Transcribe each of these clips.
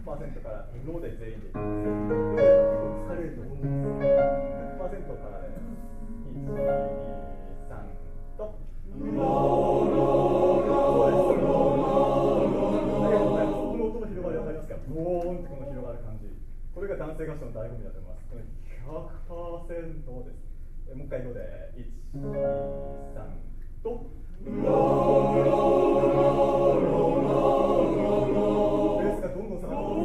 100% から脳で全員でいきます。脳で結構疲れると思うんですよ。100% からです。1、2、3と。この音の広がり分かりますか？ボーンってこの広がる感じ。これが男性合唱の醍醐味だと思います。100% です。もう一回5で1、2、3と。ベースがどんどん下がってます。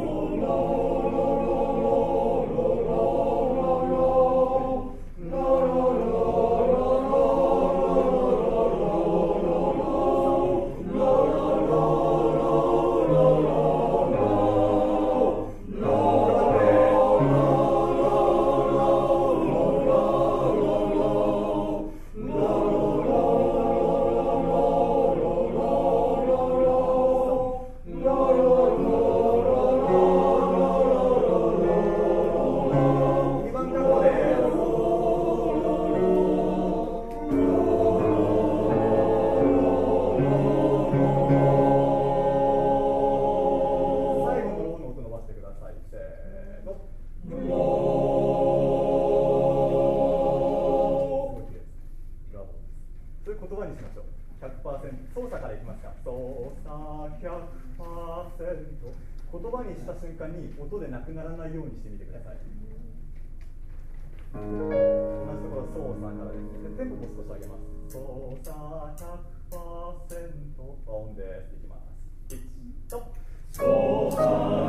言葉にした瞬間に音でなくならないようにしてみてください。同じところソーサからですね。テンポも少し上げます。ソーサ 100% オンです。いきます。1とソーサ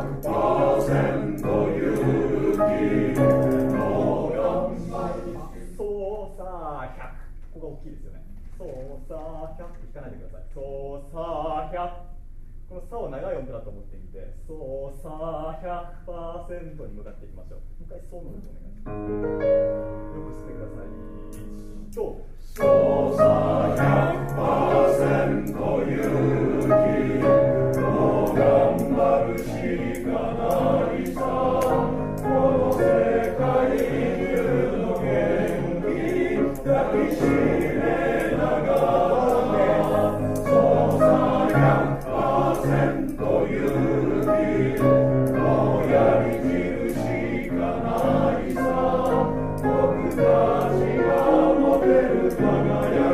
100% 勇気の頑張りソーサ100、ここが大きいですよね。ソーサ100って弾かないでください。ソーサ100、このサを長い音だと思ってみて、ソーサ 100% に向かっていきましょう。もう一回ソの音お願いします。よくしてください。1とソーサ 100% 勇気もう頑張るしかないさ、この世界中の元気抱きしめながらソーサ 100% 勇気もうやりきるしかないさ、僕たちが持てる輝